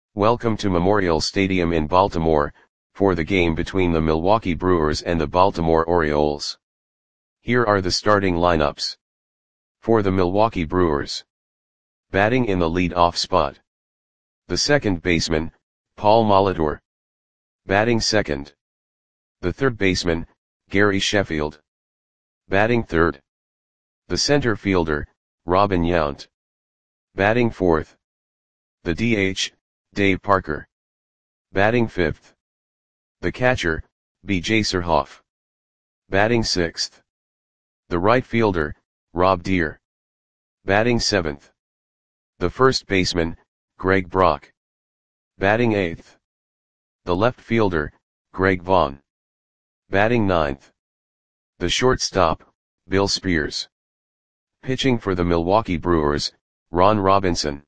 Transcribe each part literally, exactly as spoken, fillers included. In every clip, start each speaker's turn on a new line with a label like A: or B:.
A: Welcome to Memorial Stadium in Baltimore, for the game between the Milwaukee Brewers and the Baltimore Orioles. Here are the starting lineups. For the Milwaukee Brewers. Batting in the lead-off spot. The second baseman, Paul Molitor. Batting second. The third baseman, Gary Sheffield. Batting third. The center fielder, Robin Yount. Batting fourth. The D H, Dave Parker. Batting fifth. The catcher, B J Surhoff. Batting sixth. The right fielder, Rob Deer. Batting seventh. The first baseman, Greg Brock. Batting eighth. The left fielder, Greg Vaughn. Batting ninth. The shortstop, Bill Spears. Pitching for the Milwaukee Brewers, Ron Robinson.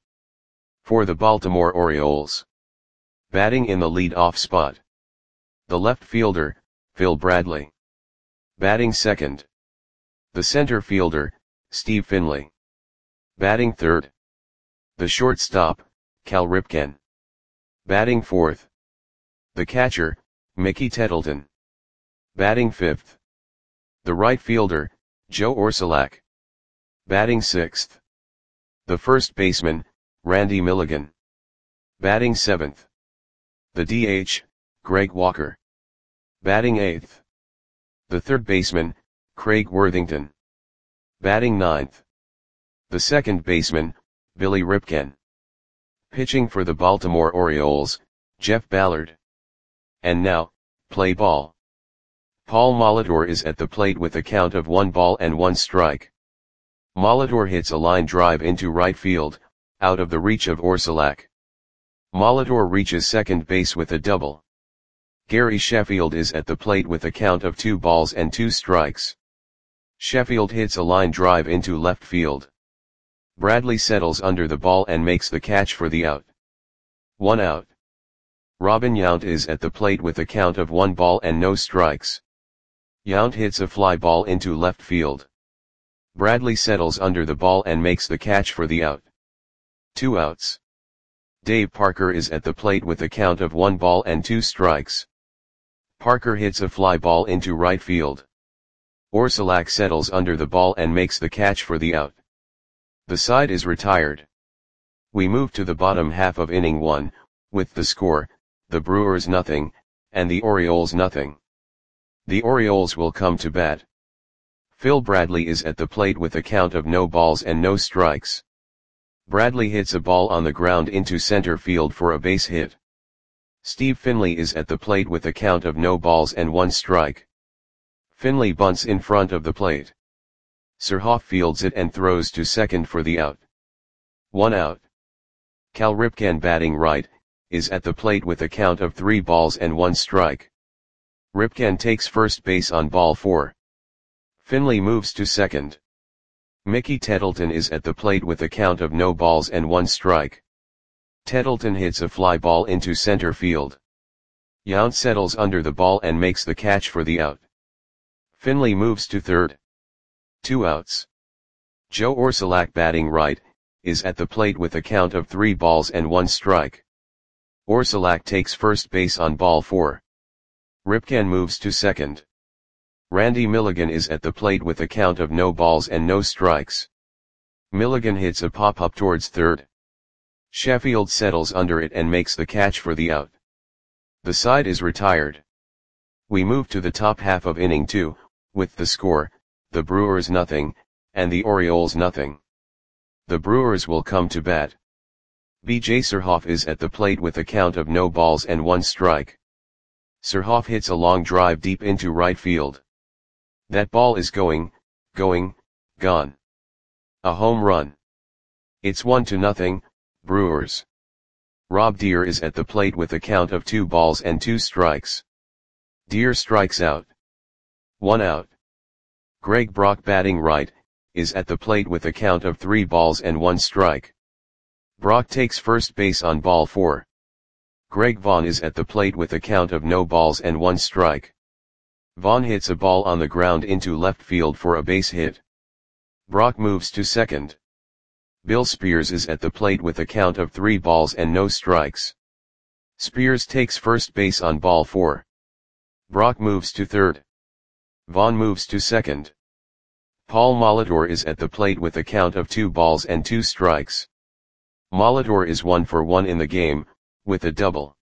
A: For the Baltimore Orioles. Batting in the lead-off spot. The left fielder, Phil Bradley. Batting second. The center fielder, Steve Finley. Batting third. The shortstop, Cal Ripken. Batting fourth. The catcher, Mickey Tettleton. Batting fifth. The right fielder, Joe Orsulak. Batting sixth. The first baseman, Randy Milligan. Batting seventh. The D H, Greg Walker. Batting eighth. The third baseman, Craig Worthington. Batting ninth. The second baseman, Billy Ripken. Pitching for the Baltimore Orioles, Jeff Ballard. And now, play ball. Paul Molitor is at the plate with a count of one ball and one strike. Molitor hits a line drive into right field, out of the reach of Orsulak. Molitor reaches second base with a double. Gary Sheffield is at the plate with a count of two balls and two strikes. Sheffield hits a line drive into left field. Bradley settles under the ball and makes the catch for the out. One out. Robin Yount is at the plate with a count of one ball and no strikes. Yount hits a fly ball into left field. Bradley settles under the ball and makes the catch for the out. Two outs. Dave Parker is at the plate with a count of one ball and two strikes. Parker hits a fly ball into right field. Orsulak settles under the ball and makes the catch for the out. The side is retired. We move to the bottom half of inning one, with the score, the Brewers nothing, and the Orioles nothing. The Orioles will come to bat. Phil Bradley is at the plate with a count of no balls and no strikes. Bradley hits a ball on the ground into center field for a base hit. Steve Finley is at the plate with a count of no balls and one strike. Finley bunts in front of the plate. Surhoff fields it and throws to second for the out. One out. Cal Ripken, batting right, is at the plate with a count of three balls and one strike. Ripken takes first base on ball four. Finley moves to second. Mickey Tettleton is at the plate with a count of no balls and one strike. Tettleton hits a fly ball into center field. Yount settles under the ball and makes the catch for the out. Finley moves to third. Two outs. Joe Orsulak, batting right, is at the plate with a count of three balls and one strike. Orsulak takes first base on ball four. Ripken moves to second. Randy Milligan is at the plate with a count of no balls and no strikes. Milligan hits a pop-up towards third. Sheffield settles under it and makes the catch for the out. The side is retired. We move to the top half of inning two, with the score, the Brewers nothing, and the Orioles nothing. The Brewers will come to bat. B J Surhoff is at the plate with a count of no balls and one strike. Surhoff hits a long drive deep into right field. That ball is going, going, gone. A home run. It's one to nothing, Brewers. Rob Deer is at the plate with a count of two balls and two strikes. Deer strikes out. One out. Greg Brock, batting right, is at the plate with a count of three balls and one strike. Brock takes first base on ball four. Greg Vaughn is at the plate with a count of no balls and one strike. Vaughn hits a ball on the ground into left field for a base hit. Brock moves to second. Bill Spears is at the plate with a count of three balls and no strikes. Spears takes first base on ball four. Brock moves to third. Vaughn moves to second. Paul Molitor is at the plate with a count of two balls and two strikes. Molitor is one for one in the game, with a double.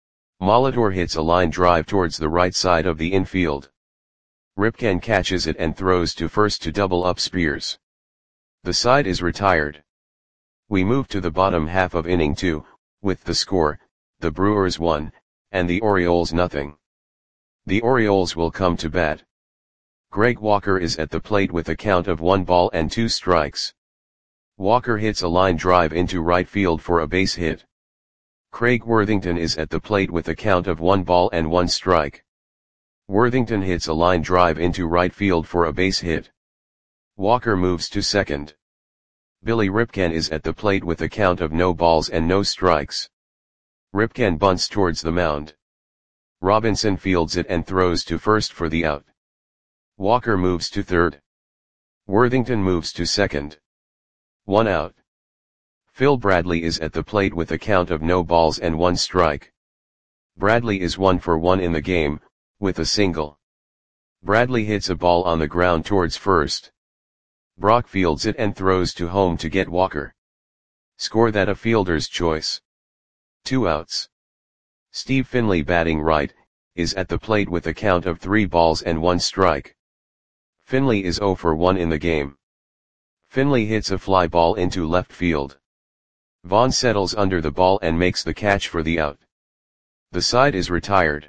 A: Molitor hits a line drive towards the right side of the infield. Ripken catches it and throws to first to double up Spears. The side is retired. We move to the bottom half of inning two, with the score, the Brewers one, and the Orioles nothing. The Orioles will come to bat. Greg Walker is at the plate with a count of one ball and two strikes. Walker hits a line drive into right field for a base hit. Craig Worthington is at the plate with a count of one ball and one strike. Worthington hits a line drive into right field for a base hit. Walker moves to second. Billy Ripken is at the plate with a count of no balls and no strikes. Ripken bunts towards the mound. Robinson fields it and throws to first for the out. Walker moves to third. Worthington moves to second. One out. Phil Bradley is at the plate with a count of no balls and one strike. Bradley is one for one in the game, with a single. Bradley hits a ball on the ground towards first. Brock fields it and throws to home to get Walker. Score that a fielder's choice. Two outs. Steve Finley, batting right, is at the plate with a count of three balls and one strike. Finley is zero for one in the game. Finley hits a fly ball into left field. Vaughn settles under the ball and makes the catch for the out. The side is retired.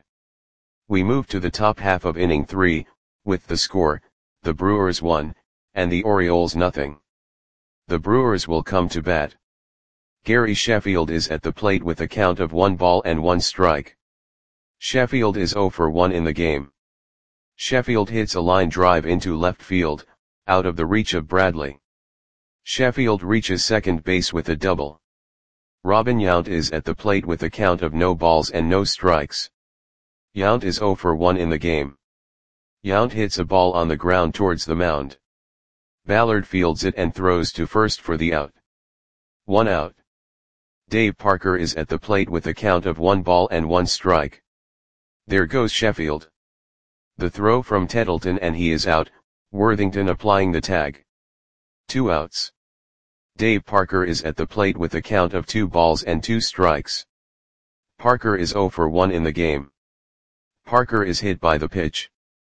A: We move to the top half of inning three, with the score, the Brewers one, and the Orioles nothing. The Brewers will come to bat. Gary Sheffield is at the plate with a count of one ball and one strike. Sheffield is zero for one in the game. Sheffield hits a line drive into left field, out of the reach of Bradley. Sheffield reaches second base with a double. Robin Yount is at the plate with a count of no balls and no strikes. Yount is zero for one in the game. Yount hits a ball on the ground towards the mound. Ballard fields it and throws to first for the out. One out. Dave Parker is at the plate with a count of one ball and one strike. There goes Sheffield. The throw from Tettleton and he is out, Worthington applying the tag. Two outs. Dave Parker is at the plate with a count of two balls and two strikes. Parker is zero for one in the game. Parker is hit by the pitch.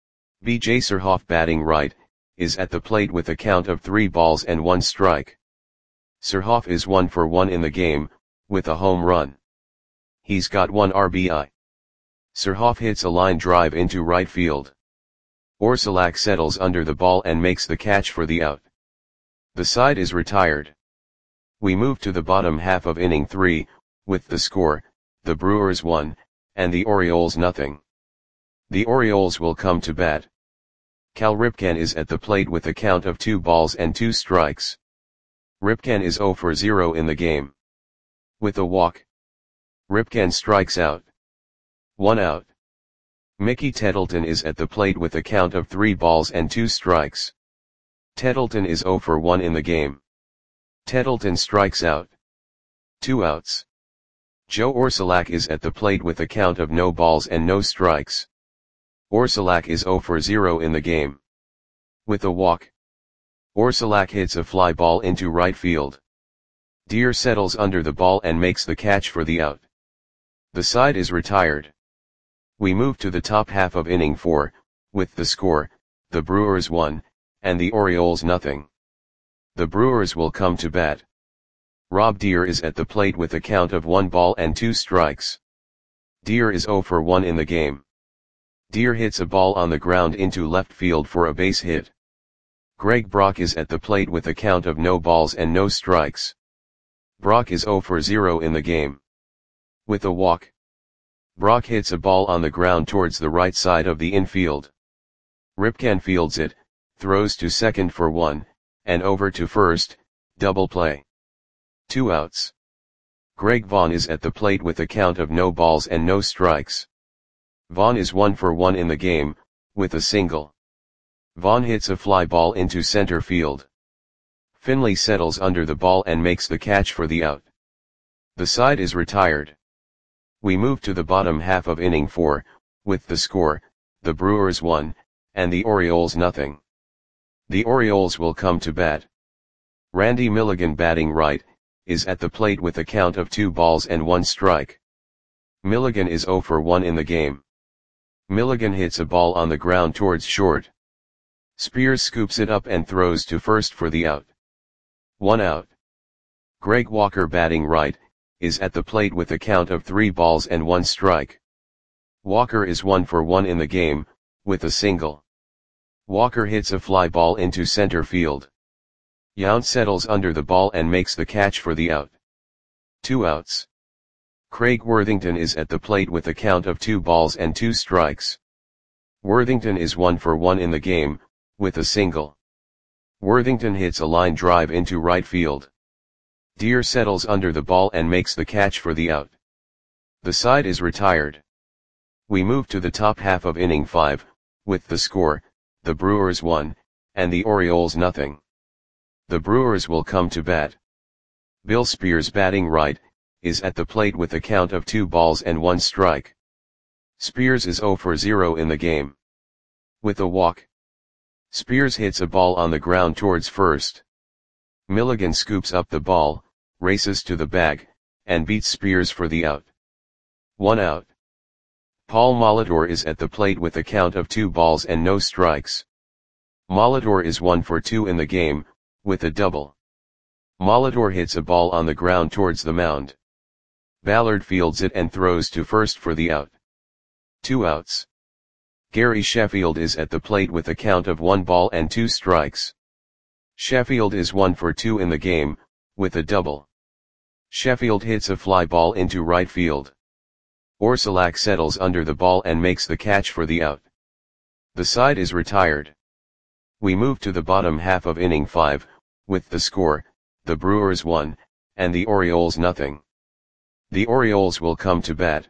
A: B J Surhoff, batting right, is at the plate with a count of three balls and one strike. Surhoff is one for one in the game, with a home run. He's got one R B I. Surhoff hits a line drive into right field. Orsulak settles under the ball and makes the catch for the out. The side is retired. We move to the bottom half of inning three, with the score, the Brewers one, and the Orioles nothing. The Orioles will come to bat. Cal Ripken is at the plate with a count of two balls and two strikes. Ripken is zero for zero in the game. With a walk. Ripken strikes out. One out. Mickey Tettleton is at the plate with a count of three balls and two strikes. Tettleton is zero for one in the game. Tettleton strikes out. Two outs. Joe Orsulak is at the plate with a count of no balls and no strikes. Orsulak is zero for zero in the game. With a walk. Orsulak hits a fly ball into right field. Deer settles under the ball and makes the catch for the out. The side is retired. We move to the top half of inning four, with the score, the Brewers one, and the Orioles nothing. The Brewers will come to bat. Rob Deer is at the plate with a count of one ball and two strikes. Deer is zero for one in the game. Deer hits a ball on the ground into left field for a base hit. Greg Brock is at the plate with a count of no balls and no strikes. Brock is zero for zero in the game. With a walk. Brock hits a ball on the ground towards the right side of the infield. Ripken fields it, throws to second for one, and over to first, double play. Two outs. Greg Vaughn is at the plate with a count of no balls and no strikes. Vaughn is one for one in the game, with a single. Vaughn hits a fly ball into center field. Finley settles under the ball and makes the catch for the out. The side is retired. We move to the bottom half of inning four, with the score, the Brewers one, and the Orioles nothing. The Orioles will come to bat. Randy Milligan, batting right, is at the plate with a count of two balls and one strike. Milligan is oh for one in the game. Milligan hits a ball on the ground towards short. Spears scoops it up and throws to first for the out. One out. Greg Walker, batting right, is at the plate with a count of three balls and one strike. Walker is one for one in the game, with a single. Walker hits a fly ball into center field. Yount settles under the ball and makes the catch for the out. Two outs. Craig Worthington is at the plate with a count of two balls and two strikes. Worthington is one for one in the game, with a single. Worthington hits a line drive into right field. Deere settles under the ball and makes the catch for the out. The side is retired. We move to the top half of inning five, with the score, the Brewers one, and the Orioles nothing. The Brewers will come to bat. Bill Spears, batting right, is at the plate with a count of two balls and one strike. Spears is oh for zero in the game. With a walk. Spears hits a ball on the ground towards first. Milligan scoops up the ball, races to the bag, and beats Spears for the out. One out. Paul Molitor is at the plate with a count of two balls and no strikes. Molitor is one for two in the game, with a double. Molitor hits a ball on the ground towards the mound. Ballard fields it and throws to first for the out. Two outs. Gary Sheffield is at the plate with a count of one ball and two strikes. Sheffield is one for two in the game, with a double. Sheffield hits a fly ball into right field. Orsulak settles under the ball and makes the catch for the out. The side is retired. We move to the bottom half of inning five, with the score, the Brewers one, and the Orioles nothing. The Orioles will come to bat.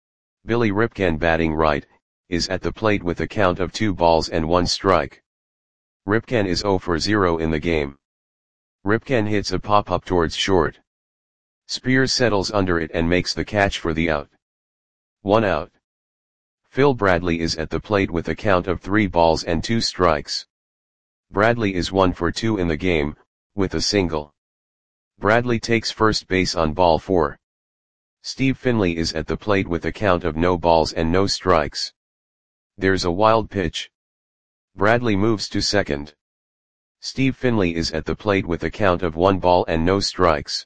A: Billy Ripken, batting right, is at the plate with a count of two balls and one strike. Ripken is oh for zero in the game. Ripken hits a pop-up towards short. Spears settles under it and makes the catch for the out. One out. Phil Bradley is at the plate with a count of three balls and two strikes. Bradley is one for two in the game, with a single. Bradley takes first base on ball four. Steve Finley is at the plate with a count of no balls and no strikes. There's a wild pitch. Bradley moves to second. Steve Finley is at the plate with a count of one ball and no strikes.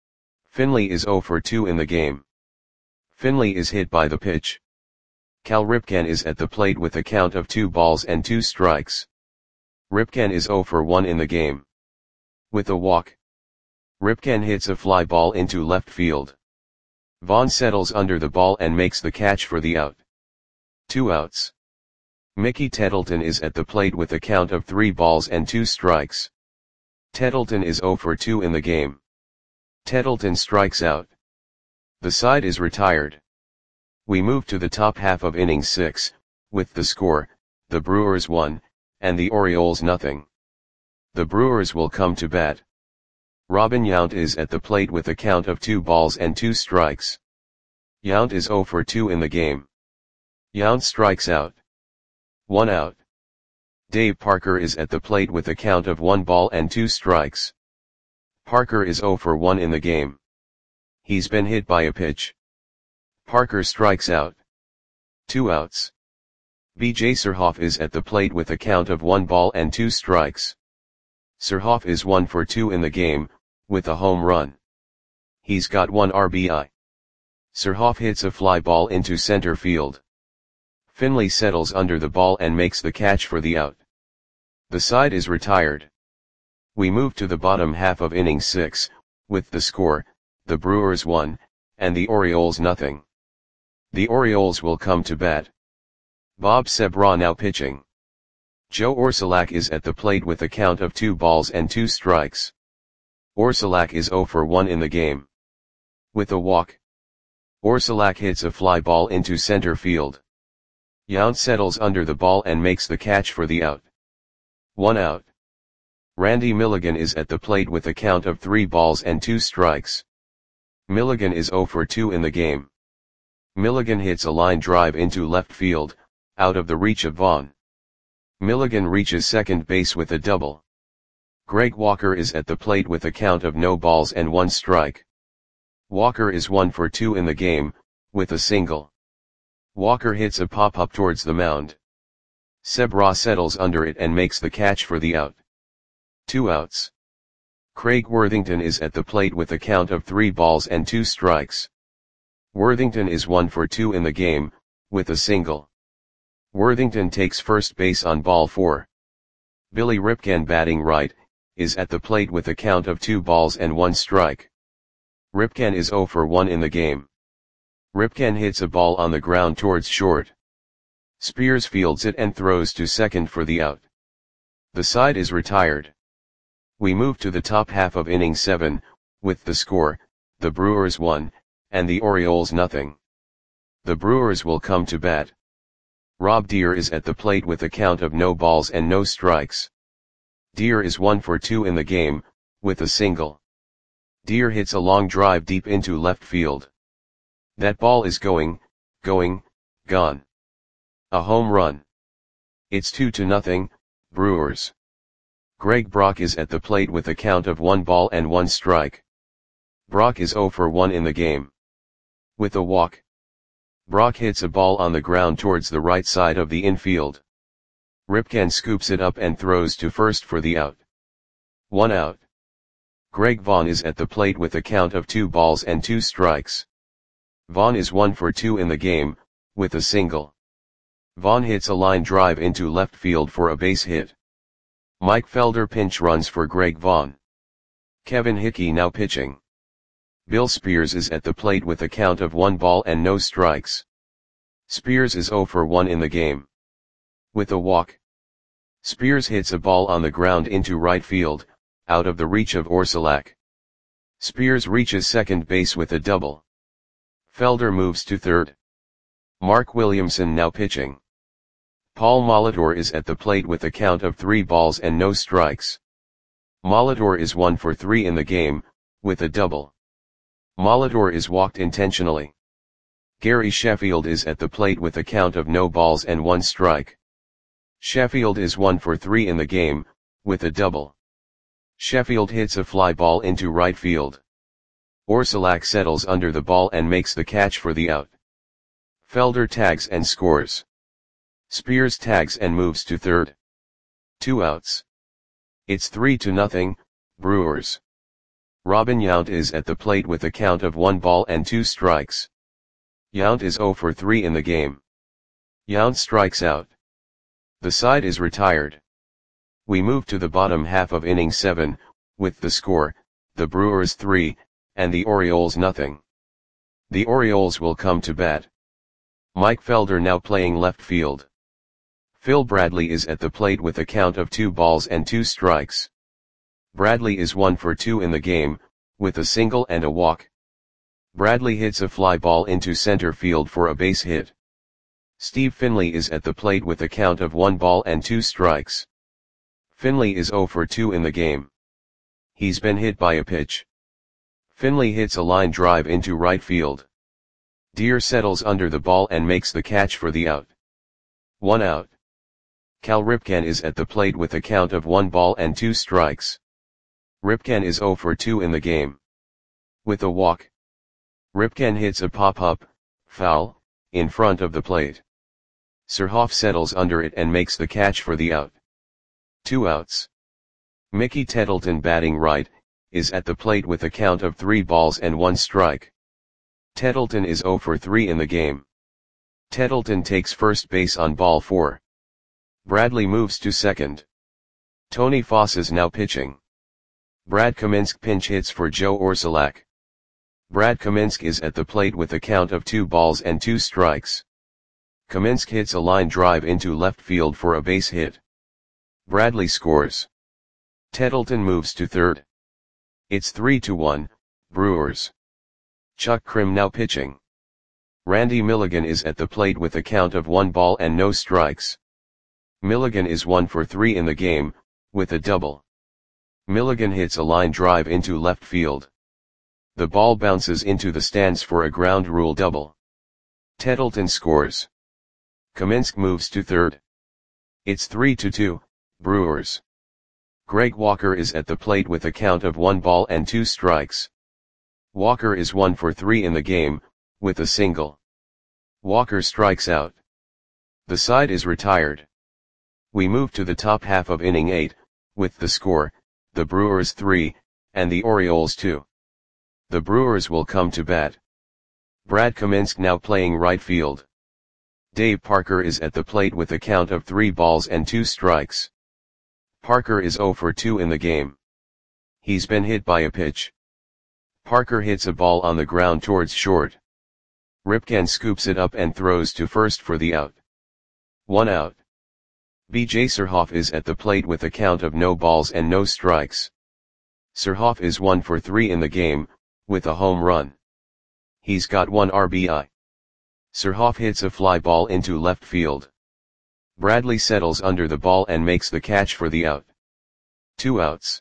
A: Finley is oh for two in the game. Finley is hit by the pitch. Cal Ripken is at the plate with a count of two balls and two strikes. Ripken is oh for one in the game. With a walk. Ripken hits a fly ball into left field. Vaughn settles under the ball and makes the catch for the out. Two outs. Mickey Tettleton is at the plate with a count of three balls and two strikes. Tettleton is oh for two in the game. Tettleton strikes out. The side is retired. We move to the top half of inning six, with the score, the Brewers one, and the Orioles nothing. The Brewers will come to bat. Robin Yount is at the plate with a count of two balls and two strikes. Yount is oh for two in the game. Yount strikes out. One out. Dave Parker is at the plate with a count of one ball and two strikes. Parker is oh for one in the game. He's been hit by a pitch. Parker strikes out. Two outs. B J Surhoff is at the plate with a count of one ball and two strikes. Surhoff is one for two in the game, with a home run. He's got one R B I. Surhoff hits a fly ball into center field. Finley settles under the ball and makes the catch for the out. The side is retired. We move to the bottom half of inning six, with the score, the Brewers one, and the Orioles nothing. The Orioles will come to bat. Bob Sebra now pitching. Joe Orsulak is at the plate with a count of two balls and two strikes. Orsulak is oh for one in the game. With a walk. Orsulak hits a fly ball into center field. Yount settles under the ball and makes the catch for the out. One out. Randy Milligan is at the plate with a count of three balls and two strikes. Milligan is oh for two in the game. Milligan hits a line drive into left field, out of the reach of Vaughn. Milligan reaches second base with a double. Greg Walker is at the plate with a count of no balls and one strike. Walker is one for two in the game, with a single. Walker hits a pop-up towards the mound. Seb Raw settles under it and makes the catch for the out. Two outs. Craig Worthington is at the plate with a count of three balls and two strikes. Worthington is one for two in the game, with a single. Worthington takes first base on ball four. Billy Ripken, batting right, is at the plate with a count of two balls and one strike. Ripken is zero for one in the game. Ripken hits a ball on the ground towards short. Spears fields it and throws to second for the out. The side is retired. We move to the top half of inning seven, with the score, the Brewers one, and the Orioles nothing. The Brewers will come to bat. Rob Deer is at the plate with a count of no balls and no strikes. Deer is one for two in the game, with a single. Deer hits a long drive deep into left field. That ball is going, going, gone. A home run. It's two to nothing, Brewers. Greg Brock is at the plate with a count of one ball and one strike. Brock is zero for one in the game. With a walk. Brock hits a ball on the ground towards the right side of the infield. Ripken scoops it up and throws to first for the out. One out. Greg Vaughn is at the plate with a count of two balls and two strikes. Vaughn is one for two in the game, with a single. Vaughn hits a line drive into left field for a base hit. Mike Felder pinch runs for Greg Vaughn. Kevin Hickey now pitching. Bill Spears is at the plate with a count of one ball and no strikes. Spears is zero for one in the game. With a walk. Spears hits a ball on the ground into right field, out of the reach of Orsulak. Spears reaches second base with a double. Felder moves to third. Mark Williamson now pitching. Paul Molitor is at the plate with a count of three balls and no strikes. Molitor is one for three in the game, with a double. Molitor is walked intentionally. Gary Sheffield is at the plate with a count of no balls and one strike. Sheffield is one for three in the game, with a double. Sheffield hits a fly ball into right field. Orsulak settles under the ball and makes the catch for the out. Felder tags and scores. Spears tags and moves to third. Two outs. It's three to nothing, Brewers. Robin Yount is at the plate with a count of one ball and two strikes. Yount is zero for three in the game. Yount strikes out. The side is retired. We move to the bottom half of inning seven, with the score, the Brewers three, and the Orioles nothing. The Orioles will come to bat. Mike Felder now playing left field. Phil Bradley is at the plate with a count of two balls and two strikes. Bradley is one for two in the game, with a single and a walk. Bradley hits a fly ball into center field for a base hit. Steve Finley is at the plate with a count of one ball and two strikes. Finley is zero for two in the game. He's been hit by a pitch. Finley hits a line drive into right field. Deer settles under the ball and makes the catch for the out. One out. Cal Ripken is at the plate with a count of one ball and two strikes. Ripken is zero for two in the game. With a walk. Ripken hits a pop-up, foul, in front of the plate. Surhoff settles under it and makes the catch for the out. Two outs. Mickey Tettleton, batting right, is at the plate with a count of three balls and one strike. Tettleton is zero for three in the game. Tettleton takes first base on ball four. Bradley moves to second. Tony Foss is now pitching. Brad Kaminsk pinch hits for Joe Orsulak. Brad Kaminsk is at the plate with a count of two balls and two strikes. Kaminsk hits a line drive into left field for a base hit. Bradley scores. Tettleton moves to third. It's three to one, Brewers. Chuck Krim now pitching. Randy Milligan is at the plate with a count of one ball and no strikes. Milligan is one for three in the game, with a double. Milligan hits a line drive into left field. The ball bounces into the stands for a ground rule double. Tettleton scores. Kaminsk moves to third. It's three to two, Brewers. Greg Walker is at the plate with a count of one ball and two strikes. Walker is one for three in the game, with a single. Walker strikes out. The side is retired. We move to the top half of inning eight, with the score, the Brewers three, and the Orioles two. The Brewers will come to bat. Brad Kaminsk now playing right field. Dave Parker is at the plate with a count of three balls and two strikes. Parker is zero for two in the game. He's been hit by a pitch. Parker hits a ball on the ground towards short. Ripken scoops it up and throws to first for the out. One out. B J Surhoff is at the plate with a count of no balls and no strikes. Surhoff is one for three in the game, with a home run. He's got one R B I. Surhoff hits a fly ball into left field. Bradley settles under the ball and makes the catch for the out. Two outs.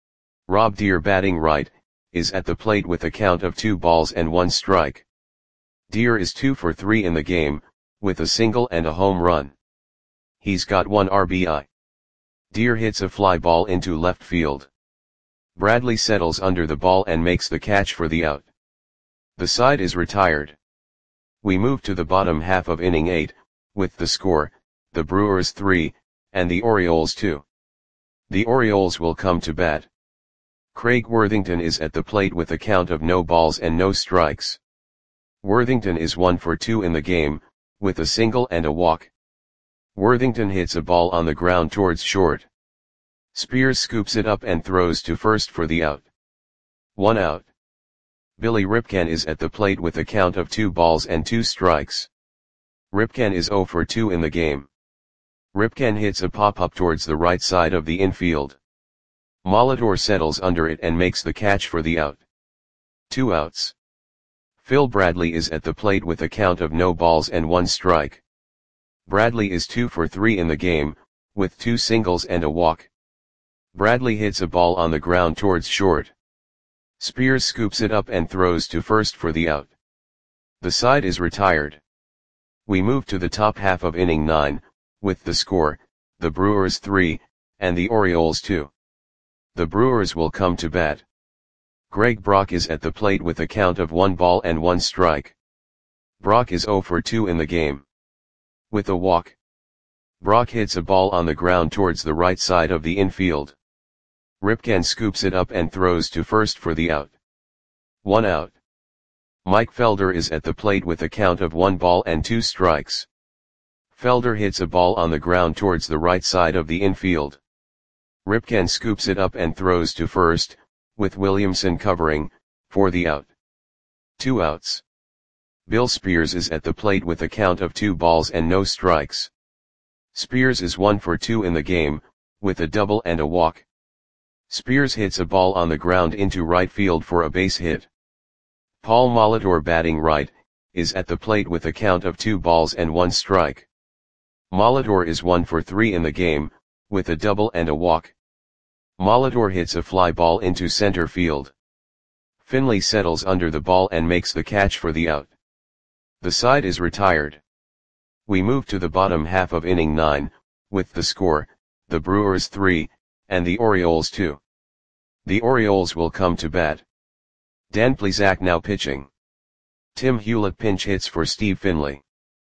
A: Rob Deere, batting right, is at the plate with a count of two balls and one strike. Deere is two for three in the game, with a single and a home run. He's got one R B I. Deere hits a fly ball into left field. Bradley settles under the ball and makes the catch for the out. The side is retired. We move to the bottom half of inning eight, with the score, the Brewers three, and the Orioles two. The Orioles will come to bat. Craig Worthington is at the plate with a count of no balls and no strikes. Worthington is one for two in the game, with a single and a walk. Worthington hits a ball on the ground towards short. Spears scoops it up and throws to first for the out. One out. Billy Ripken is at the plate with a count of two balls and two strikes. Ripken is zero for two in the game. Ripken hits a pop-up towards the right side of the infield. Molitor settles under it and makes the catch for the out. Two outs. Phil Bradley is at the plate with a count of no balls and one strike. Bradley is two for three in the game, with two singles and a walk. Bradley hits a ball on the ground towards short. Spears scoops it up and throws to first for the out. The side is retired. We move to the top half of inning nine, with the score, the Brewers three, and the Orioles two. The Brewers will come to bat. Greg Brock is at the plate with a count of one ball and one strike. Brock is zero for two in the game. With a walk. Brock hits a ball on the ground towards the right side of the infield. Ripken scoops it up and throws to first for the out. One out. Mike Felder is at the plate with a count of one ball and two strikes. Felder hits a ball on the ground towards the right side of the infield. Ripken scoops it up and throws to first, with Williamson covering, for the out. Two outs. Bill Spears is at the plate with a count of two balls and no strikes. Spears is one for two in the game, with a double and a walk. Spears hits a ball on the ground into right field for a base hit. Paul Molitor, batting right, is at the plate with a count of two balls and one strike. Molitor is one for three in the game, with a double and a walk. Molitor hits a fly ball into center field. Finley settles under the ball and makes the catch for the out. The side is retired. We move to the bottom half of inning nine, with the score, the Brewers three, and the Orioles two. The Orioles will come to bat. Dan Plesac now pitching. Tim Hewlett pinch hits for Steve Finley.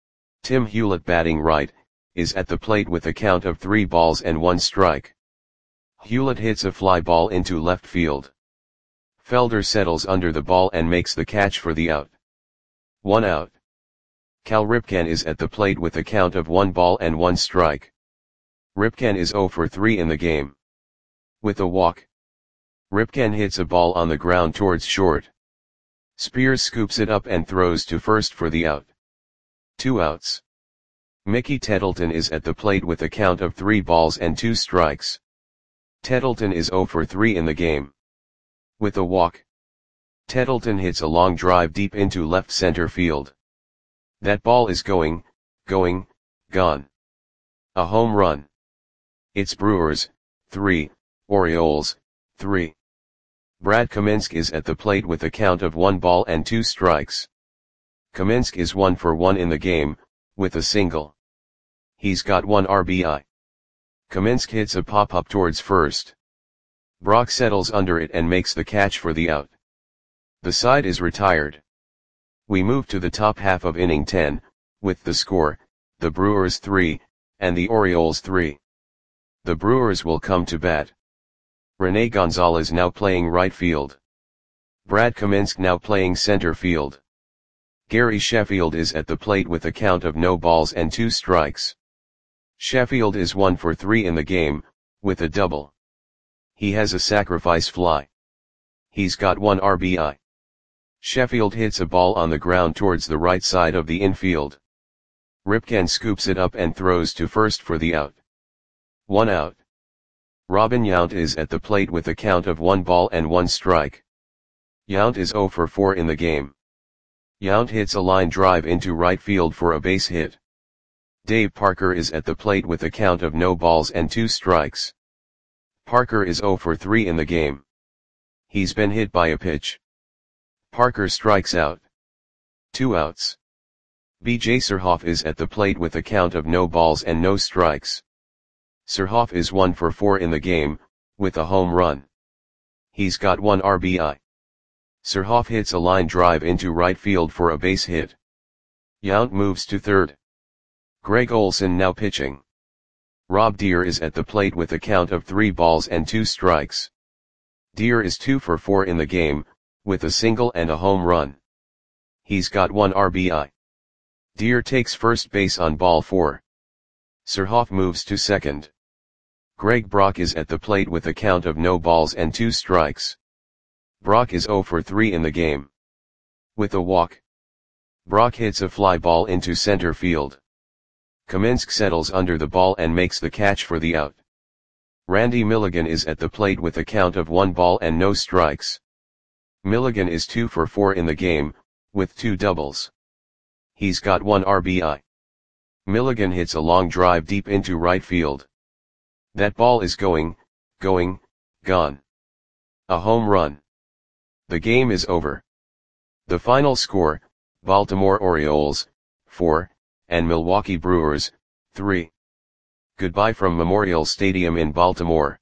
A: Tim Hewlett, batting right, is at the plate with a count of three balls and one strike. Hewlett hits a fly ball into left field. Felder settles under the ball and makes the catch for the out. One out. Cal Ripken is at the plate with a count of one ball and one strike. Ripken is zero for three in the game. With a walk. Ripken hits a ball on the ground towards short. Spears scoops it up and throws to first for the out. Two outs. Mickey Tettleton is at the plate with a count of three balls and two strikes. Tettleton is zero for three in the game. With a walk. Tettleton hits a long drive deep into left center field. That ball is going, going, gone. A home run. It's Brewers, three, Orioles, three. Brad Kaminsk is at the plate with a count of one ball and two strikes. Kaminsky is one for one in the game, with a single. He's got one R B I. Kaminsky hits a pop-up towards first. Brock settles under it and makes the catch for the out. The side is retired. We move to the top half of inning ten, with the score, the Brewers three, and the Orioles three. The Brewers will come to bat. Rene Gonzalez now playing right field. Brad Kaminsky now playing center field. Gary Sheffield is at the plate with a count of no balls and two strikes. Sheffield is one for three in the game, with a double. He has a sacrifice fly. He's got one R B I. Sheffield hits a ball on the ground towards the right side of the infield. Ripken scoops it up and throws to first for the out. One out. Robin Yount is at the plate with a count of one ball and one strike. Yount is zero for four in the game. Yount hits a line drive into right field for a base hit. Dave Parker is at the plate with a count of no balls and two strikes. Parker is zero for three in the game. He's been hit by a pitch. Parker strikes out. Two outs. B J Surhoff is at the plate with a count of no balls and no strikes. Surhoff is one for four in the game, with a home run. He's got one R B I. Surhoff hits a line drive into right field for a base hit. Yount moves to third. Greg Olson now pitching. Rob Deer is at the plate with a count of three balls and two strikes. Deer is two for four in the game, with a single and a home run. He's got one R B I. Deer takes first base on ball four. Surhoff moves to second. Greg Brock is at the plate with a count of no balls and two strikes. Brock is zero for three in the game. With a walk. Brock hits a fly ball into center field. Kaminsky settles under the ball and makes the catch for the out. Randy Milligan is at the plate with a count of one ball and no strikes. Milligan is two for four in the game, with two doubles. He's got one R B I. Milligan hits a long drive deep into right field. That ball is going, going, gone. A home run. The game is over. The final score, Baltimore Orioles, four, and Milwaukee Brewers, three. Goodbye from Memorial Stadium in Baltimore.